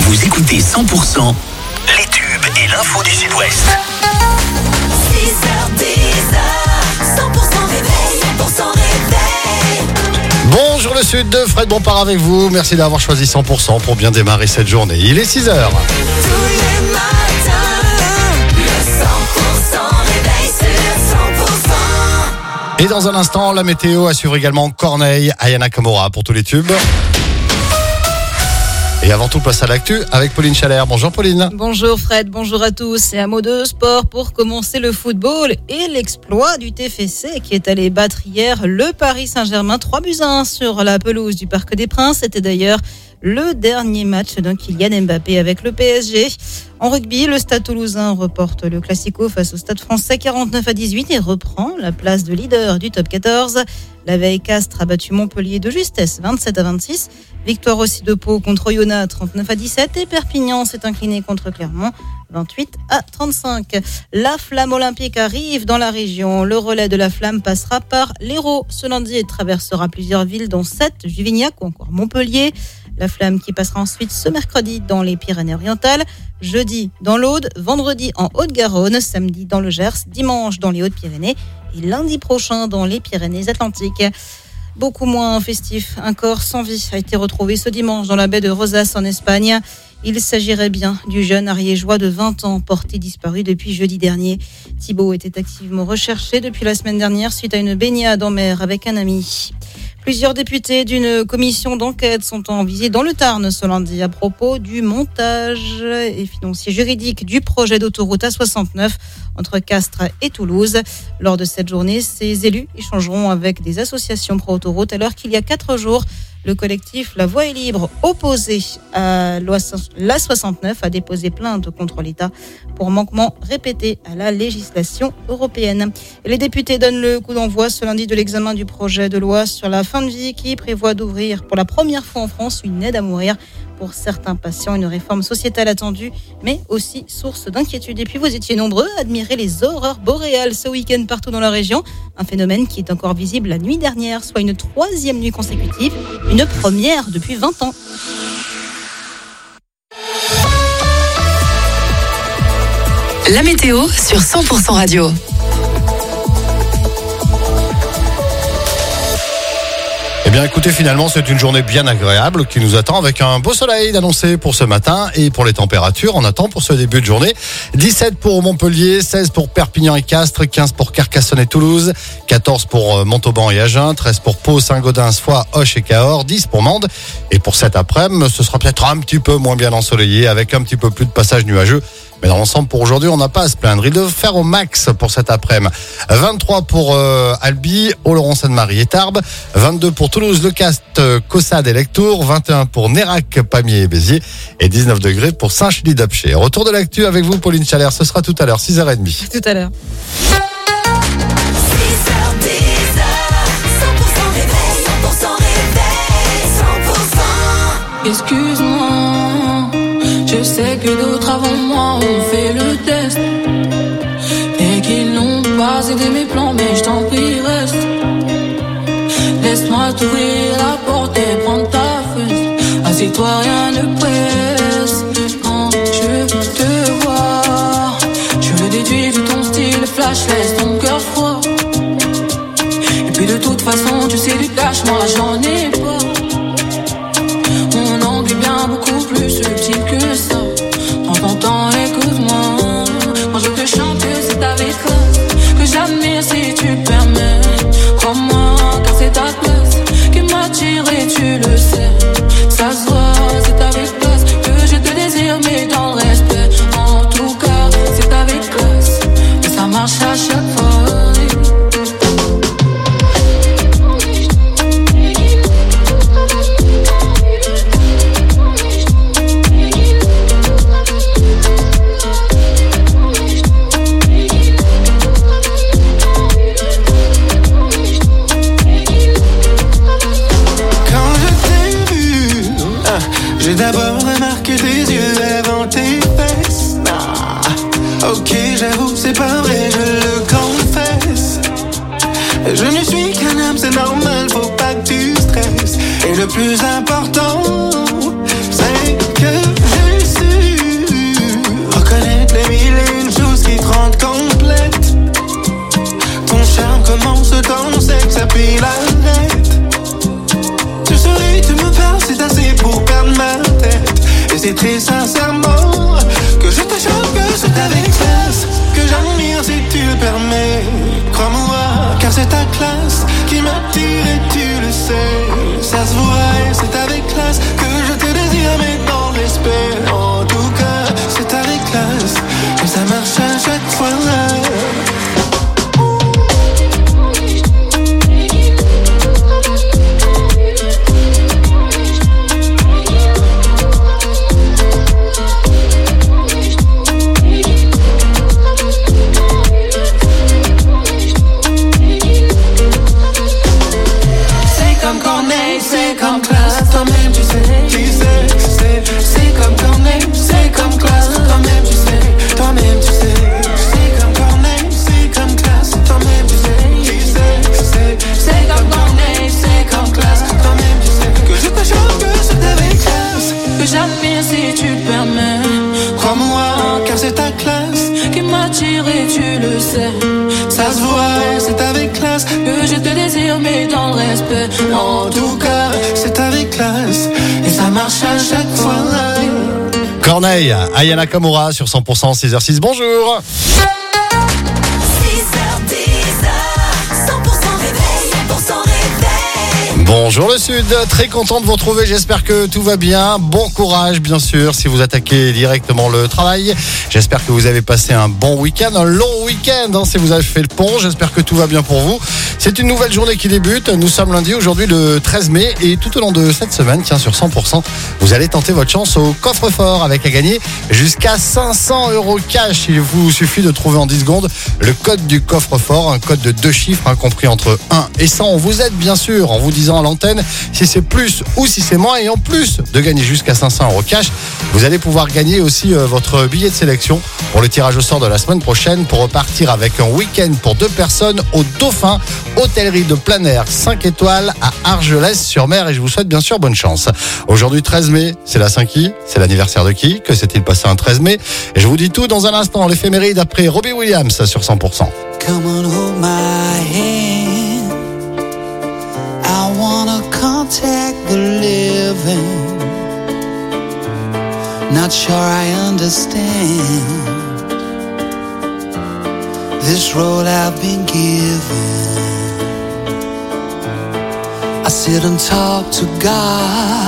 Vous écoutez 100% les tubes et l'info du Sud-Ouest. 6h10, 100% réveil, 100% réveil. Bonjour le Sud, Fred Bompard avec vous. Merci d'avoir choisi 100% pour bien démarrer cette journée. Il est 6h. Tous les matins, le 100% réveil sur 100%. Et dans un instant, la météo assure également Corneille, Ayana Kamura pour tous les tubes. Et avant tout, place à l'actu avec Pauline Chalère. Bonjour Pauline. Bonjour Fred, bonjour à tous. Et un mot de sport pour commencer le football et l'exploit du TFC qui est allé battre hier le Paris Saint-Germain 3-1 sur la pelouse du Parc des Princes. C'était d'ailleurs le dernier match de Kylian Mbappé avec le PSG. En rugby, le Stade Toulousain reporte le Classico face au Stade Français 49-18 et reprend la place de leader du top 14. La veille, Castres a battu Montpellier de justesse 27-26. Victoire aussi de Pau contre Oyonnax 39-17 et Perpignan s'est incliné contre Clermont 28-35. La flamme olympique arrive dans la région. Le relais de la flamme passera par l'Hérault ce lundi et traversera plusieurs villes dont Sète, Juvignac ou encore Montpellier. La flamme qui passera ensuite ce mercredi dans les Pyrénées-Orientales, jeudi dans l'Aude, vendredi en Haute-Garonne, samedi dans le Gers, dimanche dans les Hautes-Pyrénées et lundi prochain dans les Pyrénées-Atlantiques. Beaucoup moins festif, un corps sans vie a été retrouvé ce dimanche dans la baie de Rosas en Espagne. Il s'agirait bien du jeune ariégeois de 20 ans porté disparu depuis jeudi dernier. Thibaut était activement recherché depuis la semaine dernière suite à une baignade en mer avec un ami. Plusieurs députés d'une commission d'enquête sont en visite dans le Tarn ce lundi à propos du montage et financier juridique du projet d'autoroute A69 entre Castres et Toulouse. Lors de cette journée, ces élus échangeront avec des associations pro-autoroute alors qu'il y a 4 jours, le collectif La Voie est libre, opposé à l'A69, a déposé plainte contre l'État pour manquement répété à la législation européenne. Et les députés donnent le coup d'envoi ce lundi de l'examen du projet de loi sur la fin de vie qui prévoit d'ouvrir pour la première fois en France une aide à mourir pour certains patients, une réforme sociétale attendue, mais aussi source d'inquiétude. Et puis vous étiez nombreux à admirer les aurores boréales ce week-end partout dans la région, un phénomène qui est encore visible la nuit dernière, soit une 3e nuit consécutive, une première depuis 20 ans. La météo sur 100% radio. Eh bien écoutez, finalement c'est une journée bien agréable qui nous attend avec un beau soleil d'annoncer pour ce matin. Et pour les températures, on attend pour ce début de journée 17 pour Montpellier, 16 pour Perpignan et Castres, 15 pour Carcassonne et Toulouse, 14 pour Montauban et Agen, 13 pour Pau, Saint-Gaudens, Foix, Auch et Cahors, 10 pour Mende. Et pour cet après-midi, ce sera peut-être un petit peu moins bien ensoleillé avec un petit peu plus de passages nuageux. Mais dans l'ensemble, pour aujourd'hui, on n'a pas à se plaindre. Il doit faire au max pour cet après-midi. 23 pour Albi, Oloron-Sainte-Marie et Tarbes. 22 pour Toulouse, Le Cast, Caussade et Lectoure. 21 pour Nérac, Pamiers et Béziers. Et 19 degrés pour Saint-Chili-d'Apcher. Retour de l'actu avec vous, Pauline Chalère. Ce sera tout à l'heure, 6h30. Tout à l'heure. 6h10, 100% réveil, 100% réveil, 100%. Excuse-moi, je sais que d'autres avant moi ont fait le test et qu'ils n'ont pas aidé mes plans, mais je t'en prie reste. Laisse-moi t'ouvrir la porte et prendre ta fesse. Assieds-toi, rien ne presse. Quand je veux te voir, je le déduis vu ton style flash, laisse ton cœur froid. Et puis de toute façon, tu sais du cash, moi j'en ai pas. Mon angle est bien beaucoup plus subtil que ça. Prends ton temps, écoute-moi. Quand je te chante, c'est avec classe que j'admire si tu permets. Crois-moi, car c'est ta place qui m'attire et tu le sais. Ça se voit, c'est avec classe que je te désire, mais dans le respect. En tout cas, c'est avec classe que ça marche à chaque fois. J'ai d'abord remarqué tes yeux avant tes fesses. Ok, j'avoue, c'est pas vrai, je le confesse. Je ne suis qu'un homme, c'est normal, faut pas que tu stresses. Et le plus important, c'est que je que j'admire si tu le permets. Crois-moi, car c'est ta classe Qui m'attire et tu le sais. Ça se voit, c'est avec classe Que je te désire mais dans le respect. En tout cas, c'est avec classe et ça marche à chaque fois. Corneille, Aya Nakamura sur 100%, 6h06, bonjour. 6h10, 100% réveil, 100% réveil. Bonjour le Sud, très content de vous retrouver, j'espère que tout va bien. Bon courage bien sûr si vous attaquez directement le travail. J'espère que vous avez passé un bon week-end, un long week-end si vous avez fait le pont. J'espère que tout va bien pour vous. C'est une nouvelle journée qui débute, nous sommes lundi, aujourd'hui le 13 mai. Et tout au long de cette semaine, tiens sur 100%, vous allez tenter votre chance au coffre-fort avec à gagner jusqu'à 500 € cash. Il vous suffit de trouver en 10 secondes le code du coffre-fort, un code de 2 chiffres compris entre 1 et 100. On vous aide bien sûr en vous disant à l'antenne si c'est plus ou si c'est moins, et en plus de gagner jusqu'à 500 € cash, vous allez pouvoir gagner aussi votre billet de sélection pour le tirage au sort de la semaine prochaine pour repartir avec un week-end pour 2 personnes au Dauphin, hôtellerie de plein air 5 étoiles à Argelès-sur-Mer, et je vous souhaite bien sûr bonne chance. Aujourd'hui 13 mai, c'est la Saint-Qui, c'est l'anniversaire de qui? Que s'est-il passé un 13 mai? Et je vous dis tout dans un instant, l'éphéméride après Robbie Williams sur 100%. Come on, hold my hand. I wanna contact the living. Not sure I understand this road I've been given. I sit and talk to God,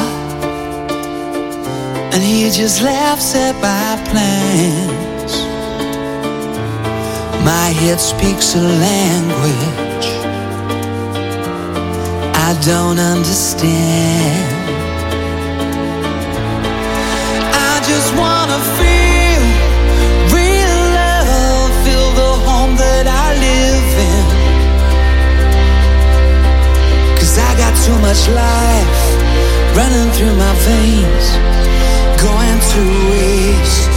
and He just laughs at my plans. My head speaks a language I don't understand. I just wanna feel real love, feel the home that I live in. 'Cause I got too much life running through my veins, going to waste.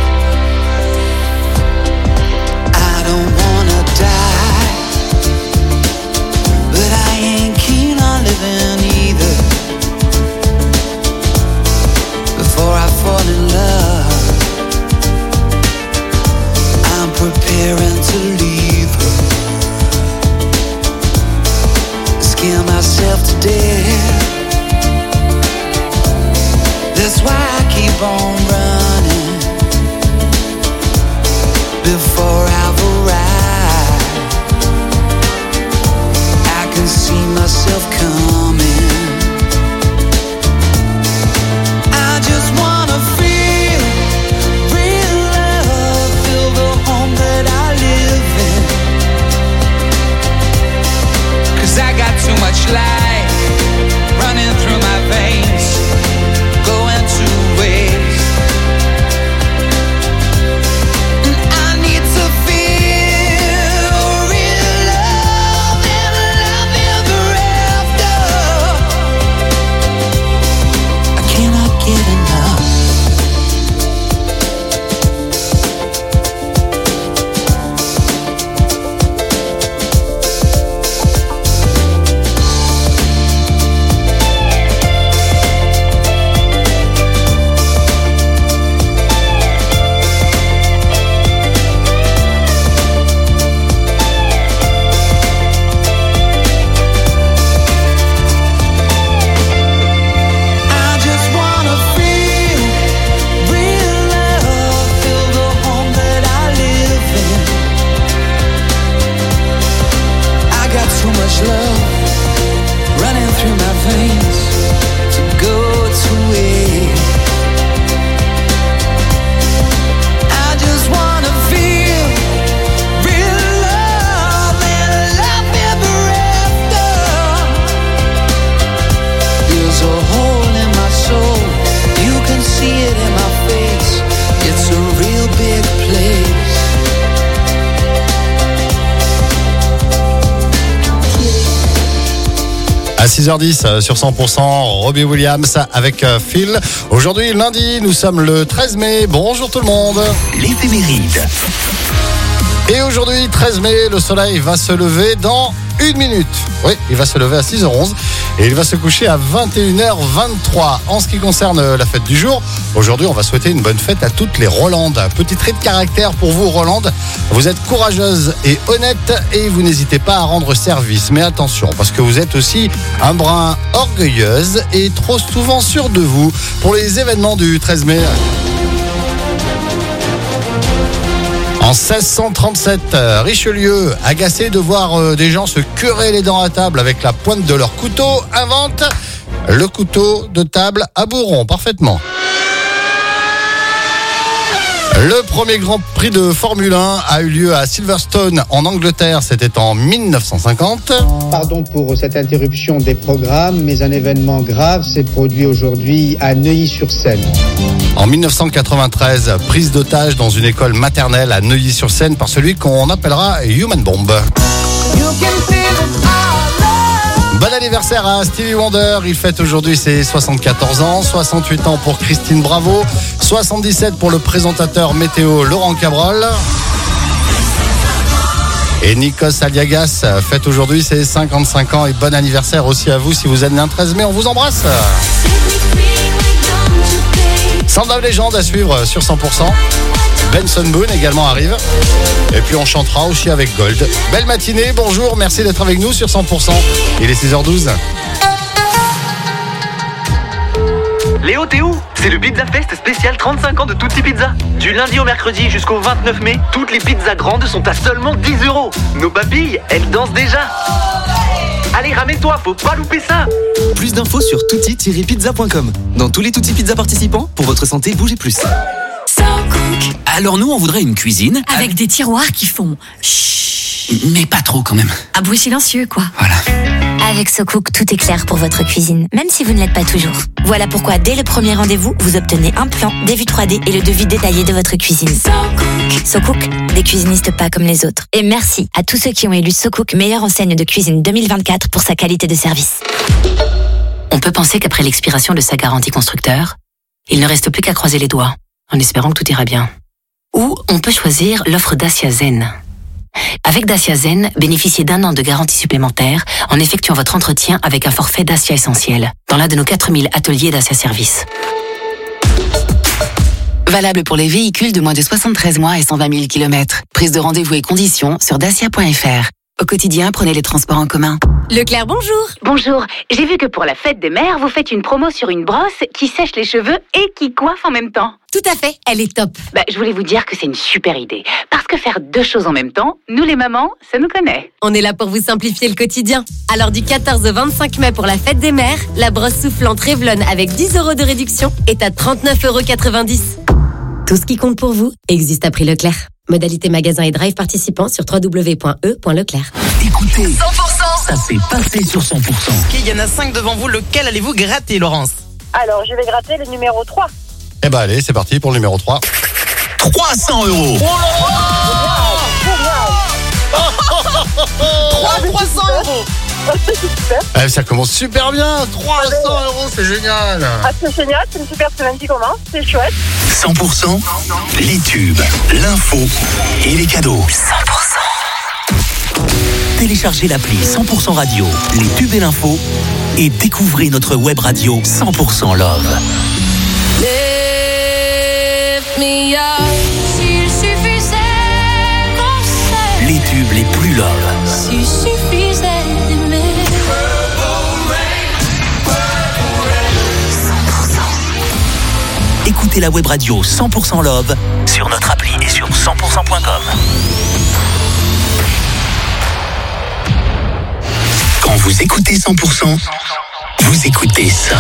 I don't wanna die, but I ain't keen on living either. Before I fall in love, I'm preparing to leave her. Scare myself to death. That's why I keep on running before I've arrived. I can see myself coming. I just wanna feel real love, feel the home that I live in. 'Cause I got too much life running through my veins, going to waste. And I need to feel real love and love ever after. I cannot get enough. I just wanna feel real love, feel the home that I live in. I got too much love running through my veins to go to waste. I just wanna feel real love and love ever after. There's a hole in my soul, you can see it in my face. It's a real big place. À 6h10 sur 100%, Robbie Williams avec Phil. Aujourd'hui, lundi, nous sommes le 13 mai. Bonjour tout le monde. L'éphéméride. Et aujourd'hui, 13 mai, le soleil va se lever dans 1 minute. Oui, il va se lever à 6h11 et il va se coucher à 21h23. En ce qui concerne la fête du jour, aujourd'hui, on va souhaiter une bonne fête à toutes les Rolandes. Petit trait de caractère pour vous, Rolande. Vous êtes courageuse et honnête et vous n'hésitez pas à rendre service. Mais attention, parce que vous êtes aussi un brin orgueilleuse et trop souvent sûre de vous. Pour les événements du 13 mai... En 1637, Richelieu, agacé de voir des gens se curer les dents à table avec la pointe de leur couteau, invente le couteau de table à bourron, parfaitement. Le premier Grand Prix de Formule 1 a eu lieu à Silverstone en Angleterre, c'était en 1950. Pardon pour cette interruption des programmes, mais un événement grave s'est produit aujourd'hui à Neuilly-sur-Seine. En 1993, prise d'otage dans une école maternelle à Neuilly-sur-Seine par celui qu'on appellera Human Bomb. Bon anniversaire à Stevie Wonder, il fête aujourd'hui ses 74 ans, 68 ans pour Christine Bravo, 77 pour le présentateur météo Laurent Cabrol. Et Nikos Aliagas fête aujourd'hui ses 55 ans et bon anniversaire aussi à vous si vous êtes né un 13 mai, on vous embrasse. Sound of Legend à suivre sur 100%. Benson Boone également arrive. Et puis on chantera aussi avec Gold. Belle matinée, bonjour, merci d'être avec nous sur 100%. Il est 6h12. Léo, t'es où? C'est le Pizza Fest spécial 35 ans de Tutti Pizza. Du lundi au mercredi jusqu'au 29 mai, toutes les pizzas grandes sont à seulement 10 €. Nos papilles, elles dansent déjà. Allez, ramène-toi, faut pas louper ça. Plus d'infos sur tutti-pizza.com. Dans tous les Tutti Pizza participants, pour votre santé, bougez plus. Alors nous, on voudrait une cuisine Avec des tiroirs qui font chut. mais pas trop quand même. Un bruit silencieux, quoi. Voilà. Avec SoCook, tout est clair pour votre cuisine, même si vous ne l'êtes pas toujours. Voilà pourquoi, dès le premier rendez-vous, vous obtenez un plan, des vues 3D et le devis détaillé de votre cuisine. SoCook, des cuisinistes pas comme les autres. Et merci à tous ceux qui ont élu SoCook meilleure enseigne de cuisine 2024 pour sa qualité de service. On peut penser qu'après l'expiration de sa garantie constructeur, il ne reste plus qu'à croiser les doigts, en espérant que tout ira bien. Ou on peut choisir l'offre Dacia Zen. Avec Dacia Zen, bénéficiez d'1 an de garantie supplémentaire en effectuant votre entretien avec un forfait Dacia Essentiel dans l'un de nos 4000 ateliers Dacia Service. Valable pour les véhicules de moins de 73 mois et 120 000 km. Prise de rendez-vous et conditions sur dacia.fr. Au quotidien, prenez les transports en commun. Leclerc, bonjour. Bonjour, j'ai vu que pour la fête des mères, vous faites une promo sur une brosse qui sèche les cheveux et qui coiffe en même temps. Tout à fait, elle est top. Je voulais vous dire que c'est une super idée. Parce que faire 2 choses en même temps, nous les mamans, ça nous connaît. On est là pour vous simplifier le quotidien. Alors du 14 au 25 mai pour la fête des mères, la brosse soufflante Revlon avec 10 € de réduction est à 39,90 €. Tout ce qui compte pour vous existe à prix Leclerc. Modalité magasin et drive participants sur www.e.leclerc. Écoutez, 100%, ça s'est passé sur 100%. Il y en a 5 devant vous, lequel allez-vous gratter, Laurence? Alors, je vais gratter le numéro 3. Eh ben allez, c'est parti pour le numéro 3. 300 €. Oh 300 €. Ça commence super bien, 300 €, c'est génial. Ah, c'est génial, c'est une super semaine qui commence, c'est chouette. 100%, les tubes, l'info et les cadeaux. 100%. Téléchargez l'appli 100% Radio, les tubes et l'info et découvrez notre web radio 100% Love. Lift me up, s'il suffisait qu'on s'aime. Les tubes les plus Love. S'il suffisait d'aimer. 100%. Écoutez la web radio 100% Love sur notre appli et sur 100%.com. Quand vous écoutez 100%, vous écoutez ça.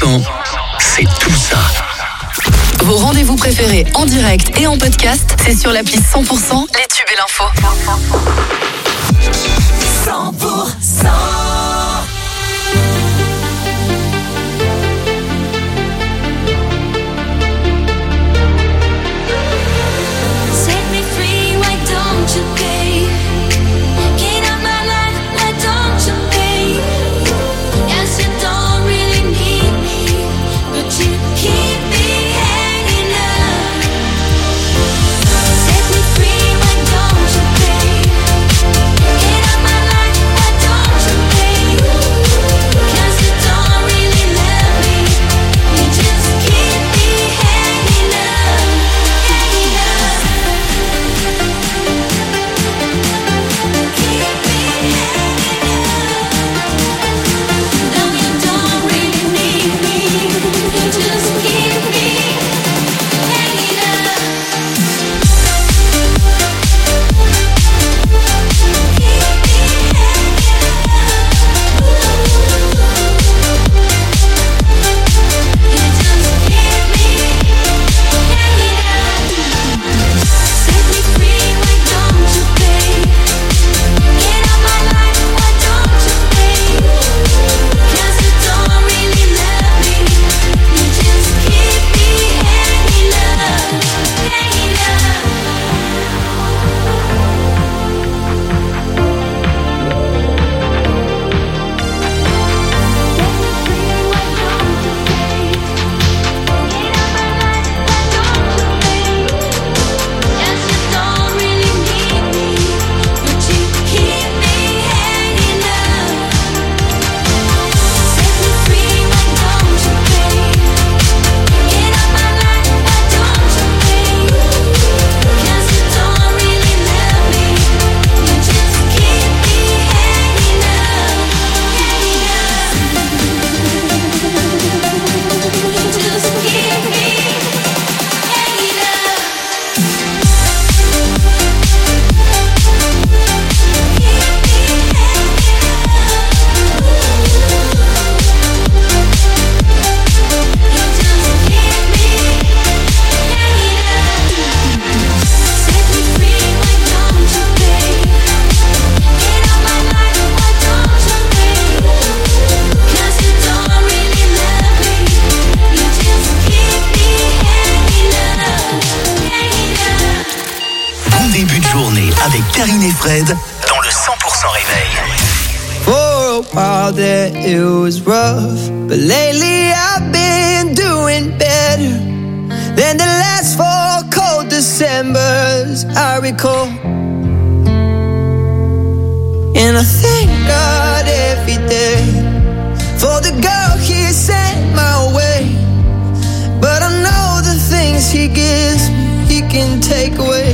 100%, c'est tout ça. Vos rendez-vous préférés en direct et en podcast, c'est sur l'appli 100%, les tubes et l'info. 100%. Karine et Fred dans le 100% réveil. For a while there it was rough, but lately I've been doing better than the last 4 cold Decembers I recall. And I thank God every day for the girl He sent my way. But I know the things He gives me, He can take away.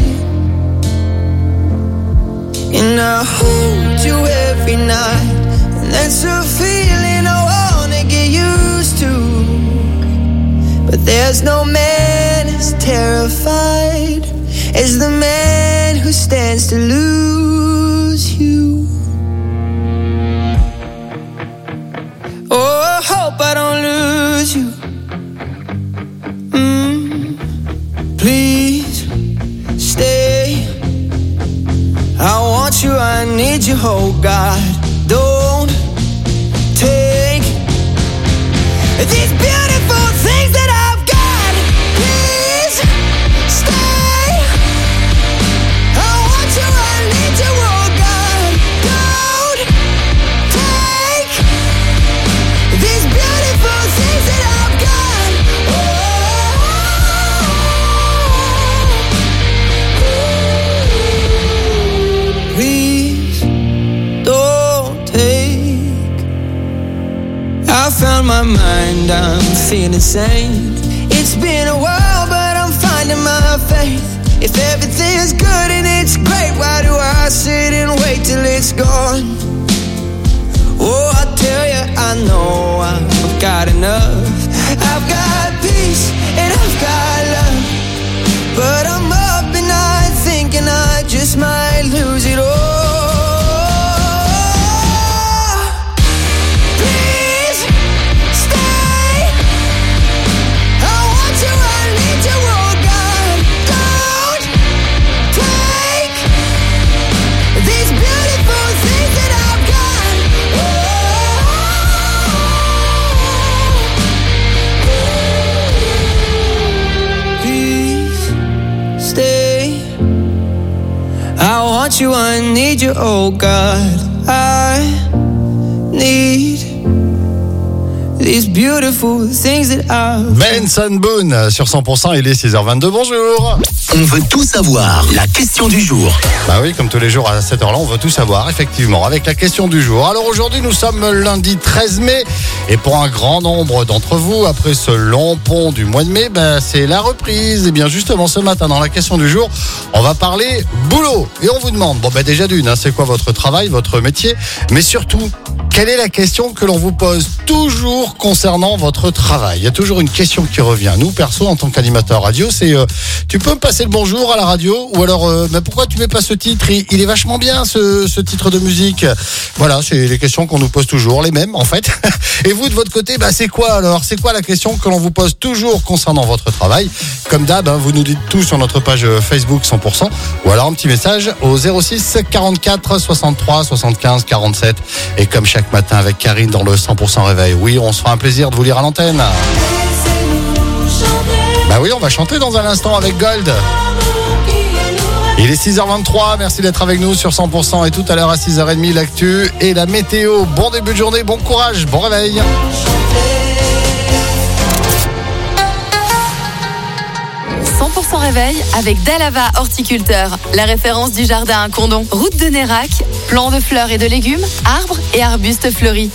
And I hold you every night, and that's a feeling I wanna get used to. But there's no man as terrified as the man who stands to lose you. Oh, I hope I don't lose you. Please stay. I want you, I need you, oh God. Don't take these beautiful things that I've got. Please stay. I want you, I need you, oh God. Don't take these beautiful things that I've got. Please don't take. I found my mind, I'm feeling sane. It's been a while, but I'm finding my faith. If everything's good and it's great, why do I sit and wait till it's gone? Oh, I tell you, I know I've got enough. I've got peace and I've got love, but I'm up at night thinking I just might lose it all. Please stay. need you, oh God. I need these beautiful things that I've... Benson Boone sur 100%, il est 6h22, bonjour. On veut tout savoir, la question du jour. Bah oui, comme tous les jours à cette heure-là, on veut tout savoir, effectivement, avec la question du jour. Alors aujourd'hui, nous sommes lundi 13 mai, et pour un grand nombre d'entre vous, après ce long pont du mois de mai, c'est la reprise. Et bien justement, ce matin, dans la question du jour, on va parler boulot. Et on vous demande, déjà d'une, c'est quoi votre travail, votre métier, mais surtout, quelle est la question que l'on vous pose toujours concernant votre travail? Il y a toujours une question qui revient. Nous, perso, en tant qu'animateur radio, c'est tu peux me passer le bonjour à la radio? Ou alors, pourquoi tu mets pas ce titre? Il est vachement bien, ce titre de musique. Voilà, c'est les questions qu'on nous pose toujours, les mêmes en fait. Et vous, de votre côté, c'est quoi alors? C'est quoi la question que l'on vous pose toujours concernant votre travail? Comme d'hab, vous nous dites tout sur notre page Facebook 100%. Ou alors un petit message au 06 44 63 75 47. Et comme chaque matin avec Karine dans le 100% réveil. Oui, on se fera un plaisir de vous lire à l'antenne. Oui, on va chanter dans un instant avec Gold. Il est 6h23, merci d'être avec nous sur 100% et tout à l'heure à 6h30 l'actu et la météo. Bon début de journée, bon courage, bon réveil. Réveil avec Dalava Horticulteur, la référence du jardin à Condon. Route de Nérac, plants de fleurs et de légumes, arbres et arbustes fleuris.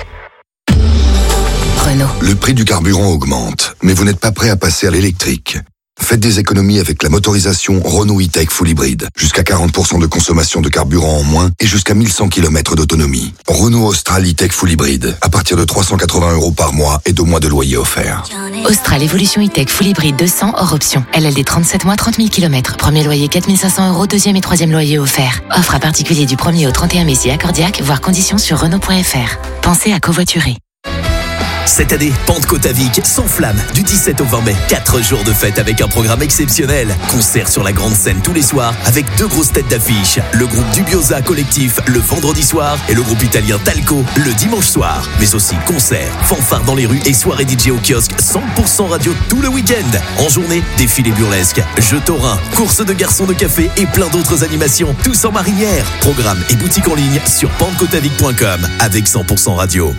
Renault. Le prix du carburant augmente, mais vous n'êtes pas prêt à passer à l'électrique. Faites des économies avec la motorisation Renault E-Tech Full Hybrid. Jusqu'à 40% de consommation de carburant en moins et jusqu'à 1100 km d'autonomie. Renault Austral E-Tech Full Hybrid. À partir de 380 € par mois et 2 mois de loyer offert. Austral Evolution E-Tech Full Hybrid 200 hors option. LLD 37 mois, 30 000 km. Premier loyer 4 500 €, deuxième et troisième loyer offert. Offre à particulier du 1er au 31 mai si accordiaque, voire conditions sur Renault.fr. Pensez à covoiturer. Cette année, Pentecôte à Vic s'enflamme du 17 au 20 mai. 4 jours de fête avec un programme exceptionnel. Concert sur la grande scène tous les soirs avec 2 grosses têtes d'affiche. Le groupe Dubiosa Collectif le vendredi soir et le groupe italien Talco le dimanche soir. Mais aussi concerts, fanfares dans les rues et soirées DJ au kiosque 100% radio tout le week-end. En journée, défilés burlesques, jeux taurins, courses de garçons de café et plein d'autres animations, tous en marinière. Programme et boutique en ligne sur pentecôteavic.com avec 100% radio.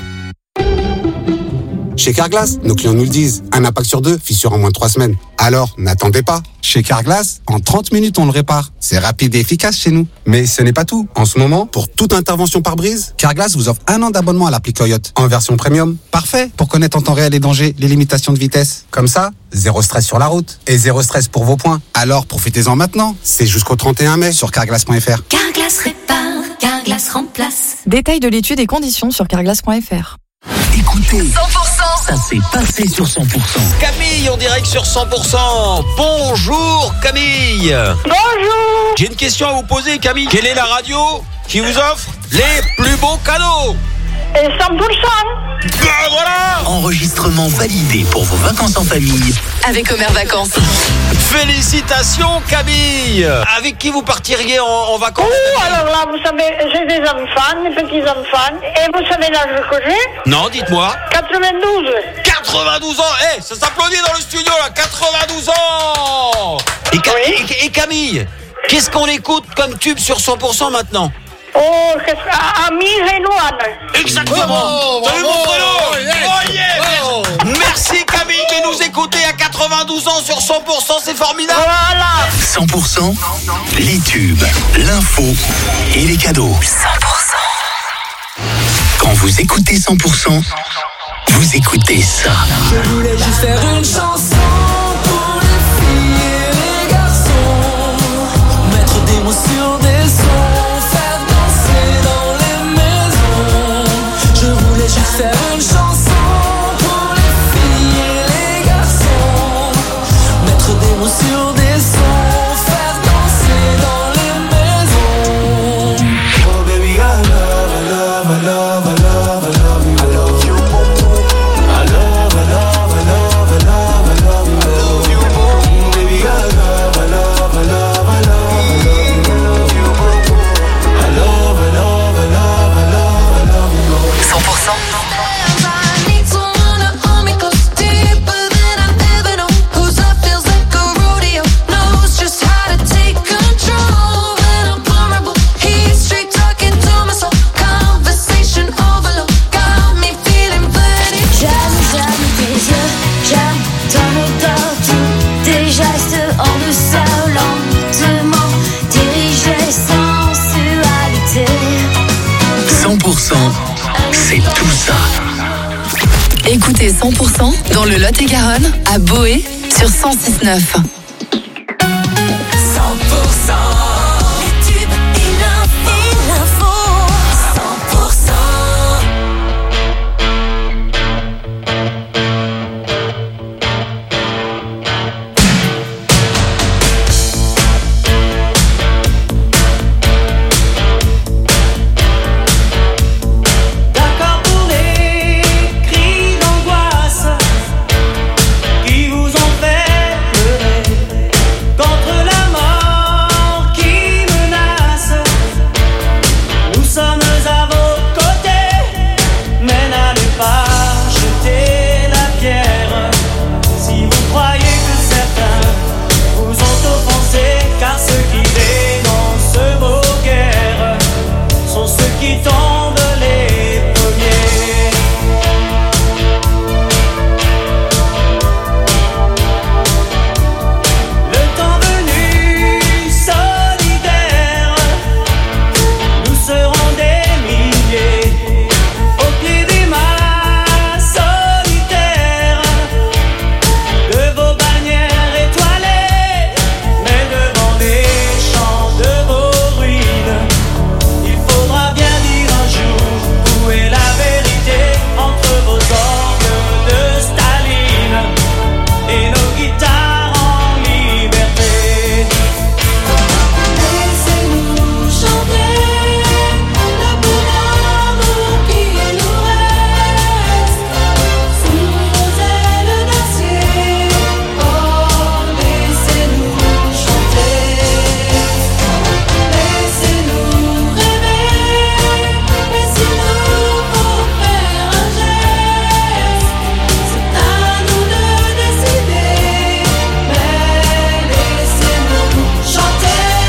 Chez Carglass, nos clients nous le disent. Un impact sur 2, fissure en moins de 3 semaines. Alors, n'attendez pas. Chez Carglass, en 30 minutes, on le répare. C'est rapide et efficace chez nous. Mais ce n'est pas tout. En ce moment, pour toute intervention par brise, Carglass vous offre 1 an d'abonnement à l'appli Coyote en version premium. Parfait pour connaître en temps réel les dangers, les limitations de vitesse. Comme ça, 0 stress sur la route et 0 stress pour vos points. Alors, profitez-en maintenant. C'est jusqu'au 31 mai sur carglass.fr. Carglass répare, Carglass remplace. Détails de l'étude et conditions sur carglass.fr. Écoutez, 100%, ça s'est passé sur 100%. Camille, en direct sur 100%. Bonjour Camille. Bonjour. J'ai une question à vous poser Camille. Quelle est la radio qui vous offre les plus beaux cadeaux? 100%. Voilà. Enregistrement validé pour vos vacances en famille. Avec Omer Vacances. Félicitations Camille. Avec qui vous partiriez en vacances? Alors là, vous savez, j'ai des enfants, des petits-enfants. Et vous savez l'âge que j'ai? Non, dites-moi. 92. 92 ans. Ça s'applaudit dans le studio là. 92 ans. Et Camille, qu'est-ce qu'on écoute comme tube sur 100% maintenant? Amir et Louane. Exactement. T'as vu mon prénom? Merci Camille de nous écouter à 92 ans sur 100%, c'est formidable. Voilà. 100%, les tubes, l'info et les cadeaux. 100%. Quand vous écoutez 100%, vous écoutez ça. Je voulais juste faire une chanson pour les filles et les garçons. Mettre des mots sur des sons, faire danser dans les maisons. Je voulais juste faire une chanson pour les filles et les garçons. Mettre des mots sur des sons, faire danser dans les maisons. Oh baby, I love, I love, I love, I love, I love you. I love you. I love, I love, I love, I love, I love you. c'est tout ça. Écoutez 100% dans le Lot-et-Garonne, à Boé, sur 106.9. 100% les tubes et l'info. 100%. D'accord pour les cris d'angoisse qui vous ont fait pleurer contre la mort qui menace. Nous sommes à vos côtés, mais n'allez pas jeter la pierre. Si vous croyez que certains vous ont offensé, car ceux qui dénoncent vos guerres sont ceux qui tombent les premiers. Le temps venu, solidaire, nous serons des milliers au pied des masses solitaires, de vos bannières étoilées, mais devant les champs de vos ruines. Il faudra bien dire un jour où est la vérité entre vos orgues de Staline et nos guitares en liberté. Laissez-nous chanter le peu d'amour qui nous reste sous vos ailes d'acier. Oh, laissez-nous chanter. Laissez-nous rêver, laissez-nous pour faire un geste. C'est à nous de décider, mais laissez-nous chanter.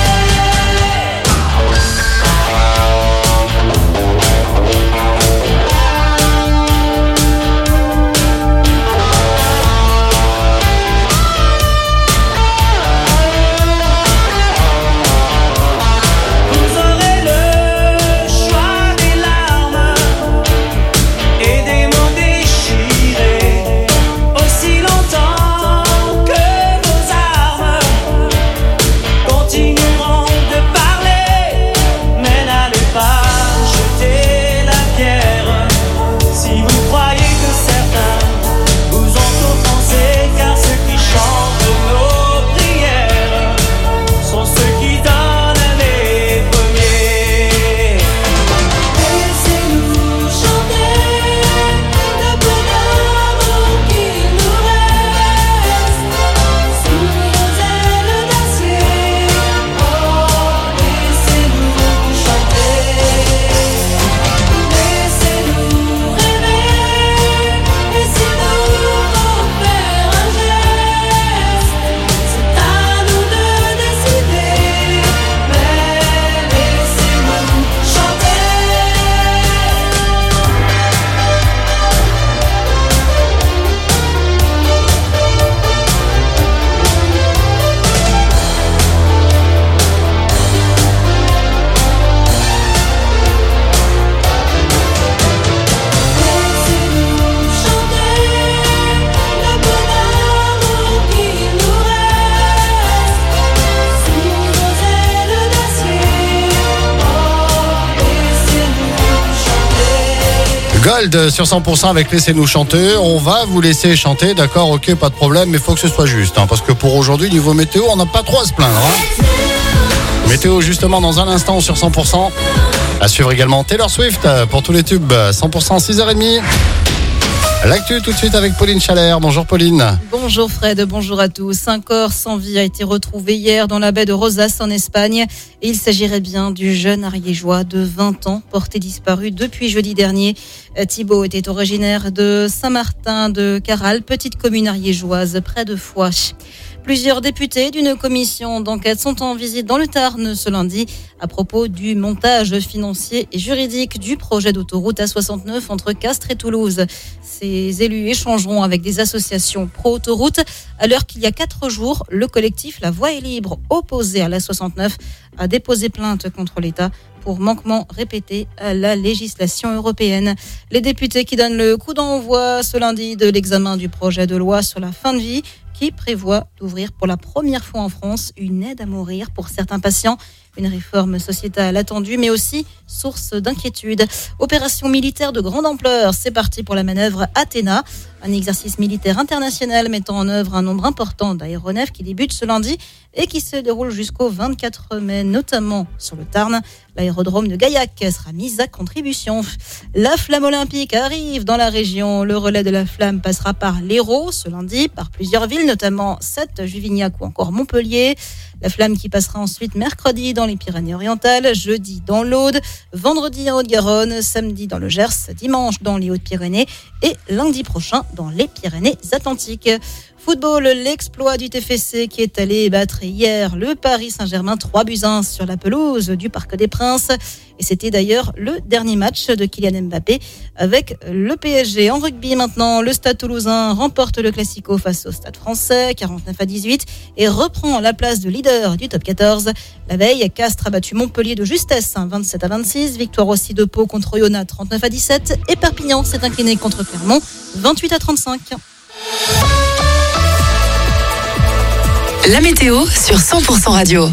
Vous aurez le choix des larmes et des mots déchirés, aussi longtemps que vos armes continueront de parler, mais n'allez pas jeter la pierre. Si vous croyez que certains vous ont offensé, car ceux qui chantent nos prières sont ceux qui donnent les premiers. Laissez-nous chanter le peu d'amour qui nous reste sous vos ailes d'acier. Oh, laissez-nous chanter. Laissez-nous rêver, laissez-nous pour faire un geste. C'est à nous de décider, mais laissez-nous chanter. Laissez-nous chanter le peu d'amour qui nous reste sous vos ailes d'acier. Oh, laissez-nous chanter. Gold sur 100% avec Laissez-nous chanter. On va vous laisser chanter, d'accord, ok, pas de problème, mais il faut que ce soit juste, hein, parce que pour aujourd'hui, niveau météo, on n'a pas trop à se plaindre. hein. Météo justement dans un instant sur 100%. À suivre également Taylor Swift pour tous les tubes 100% 6h30. L'actu tout de suite avec Pauline Chalère. Bonjour Pauline. Bonjour Fred, bonjour à tous. Un corps sans vie a été retrouvé hier dans la baie de Rosas en Espagne. Et il s'agirait bien du jeune ariégeois de 20 ans porté disparu depuis jeudi dernier. Thibaut était originaire de Saint-Martin de Caral, petite commune ariégeoise près de Foix. Plusieurs députés d'une commission d'enquête sont en visite dans le Tarn ce lundi à propos du montage financier et juridique du projet d'autoroute A69 entre Castres et Toulouse. Ces élus échangeront avec des associations pro-autoroute alors qu'il y a 4 jours, le collectif La Voie est libre, opposé à l'A69, a déposé plainte contre l'État pour manquement répété à la législation européenne. Les députés qui donnent le coup d'envoi ce lundi de l'examen du projet de loi sur la fin de vie qui prévoit d'ouvrir pour la première fois en France une aide à mourir pour certains patients. Une réforme sociétale attendue, mais aussi source d'inquiétude. Opération militaire de grande ampleur, c'est parti pour la manœuvre Athéna, un exercice militaire international mettant en œuvre un nombre important d'aéronefs qui débute ce lundi et qui se déroule jusqu'au 24 mai, notamment sur le Tarn. L'aérodrome de Gaillac sera mis à contribution. La flamme olympique arrive dans la région. Le relais de la flamme passera par l'Hérault ce lundi, par plusieurs villes, notamment Sète, Juvignac ou encore Montpellier. La flamme qui passera ensuite mercredi dans les Pyrénées-Orientales, jeudi dans l'Aude, vendredi en Haute-Garonne, samedi dans le Gers, dimanche dans les Hautes-Pyrénées et lundi prochain dans les Pyrénées-Atlantiques. Football, l'exploit du TFC qui est allé battre hier le Paris Saint-Germain 3-1 sur la pelouse du Parc des Princes. Et c'était d'ailleurs le dernier match de Kylian Mbappé avec le PSG. En rugby maintenant, le Stade Toulousain remporte le Classico face au Stade Français 49-18 et reprend la place de leader du top 14. La veille, Castres a battu Montpellier de justesse 27-26. Victoire aussi de Pau contre Oyonnax 39-17 et Perpignan s'est incliné contre Clermont 28-35. La météo sur 100% radio.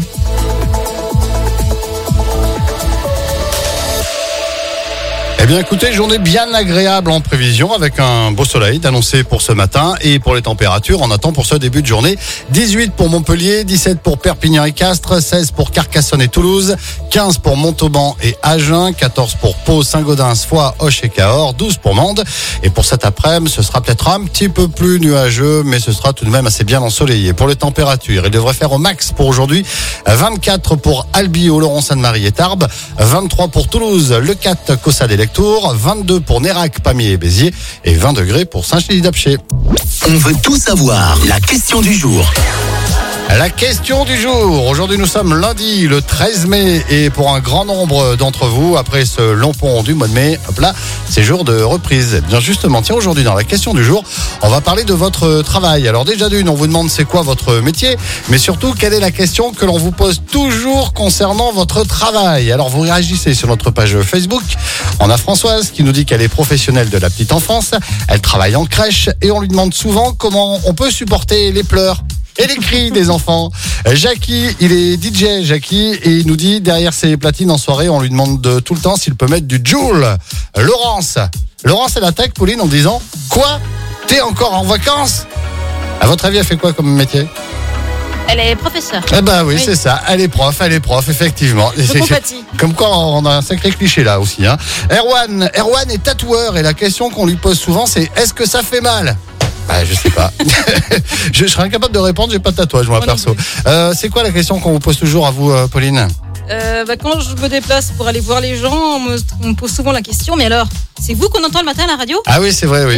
Eh bien écoutez, journée bien agréable en prévision avec un beau soleil annoncé pour ce matin et pour les températures, on attend pour ce début de journée 18 pour Montpellier, 17 pour Perpignan et Castres, 16 pour Carcassonne et Toulouse, 15 pour Montauban et Agen, 14 pour Pau, Saint-Gaudens, Foix, Auch et Cahors, 12 pour Mende. Et pour cet après-midi, ce sera peut-être un petit peu plus nuageux, mais ce sera tout de même assez bien ensoleillé. Pour les températures, il devrait faire au max pour aujourd'hui 24 pour Albi, Oloron-Sainte-Marie et Tarbes, 23 pour Toulouse, Le Cat, Caussade et Lectoure, 22 pour Nérac, Pamiers et Béziers et 20 degrés pour Saint-Chély-d'Apcher. On veut tout savoir. La question du jour. La question du jour. Aujourd'hui, nous sommes lundi, le 13 mai. Et pour un grand nombre d'entre vous, après ce long pont du mois de mai, hop là, c'est jour de reprise. Bien justement, tiens, aujourd'hui, dans la question du jour, on va parler de votre travail. Alors déjà d'une, on vous demande c'est quoi votre métier, mais surtout, quelle est la question que l'on vous pose toujours concernant votre travail. Alors, vous réagissez sur notre page Facebook. On a Françoise qui nous dit qu'elle est professionnelle de la petite enfance. Elle travaille en crèche et on lui demande souvent comment on peut supporter les pleurs et les cris des enfants. Jackie, il est DJ Jackie et il nous dit derrière ses platines en soirée, on lui demande tout le temps s'il peut mettre du Joule. Laurence, elle attaque Pauline en disant quoi? T'es encore en vacances? À votre avis, elle fait quoi comme métier? Elle est professeure. Eh ben oui, c'est ça. Elle est prof, effectivement. Je compatis. Comme quoi, on a un sacré cliché là aussi. Hein. Erwan est tatoueur et la question qu'on lui pose souvent, c'est est-ce que ça fait mal? Bah, je sais pas. je serais incapable de répondre, j'ai pas de tatouage moi perso. C'est quoi la question qu'on vous pose toujours à vous, Pauline? Quand je me déplace pour aller voir les gens, on me pose souvent la question, mais alors, c'est vous qu'on entend le matin à la radio? Ah oui, c'est vrai, oui.